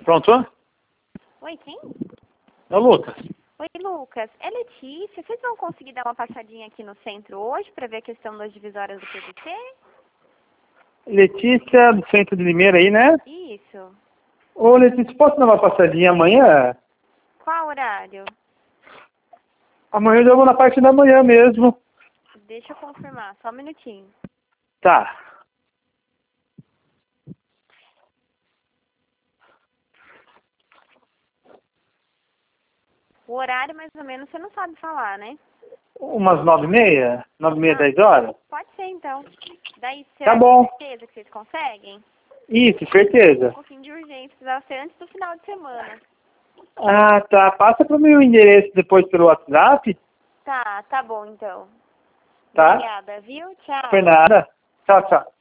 Pronto? Oi, quem? É o Lucas. Oi, Lucas. É Letícia. Vocês vão conseguir dar uma passadinha aqui no centro hoje para ver a questão das divisórias do PVC? Letícia, do centro de Limeira aí, né? Isso. Ô, Letícia, posso dar uma passadinha amanhã? Qual horário? Amanhã eu já vou na parte da manhã mesmo. Deixa eu confirmar, só um minutinho. Tá. O horário, mais ou menos, você não sabe falar, né? Umas 9h30? 9h30, Ah, 10h? pode ser, então. Daí, Tá será que bom. tem certeza que vocês conseguem? Isso, certeza. Um pouquinho de urgência, precisava ser antes do final de semana. Ah, tá. Passa para o meu endereço depois pelo WhatsApp, Tá bom, então. tá? Obrigada, viu? Tchau. Foi nada. Tchau, tchau.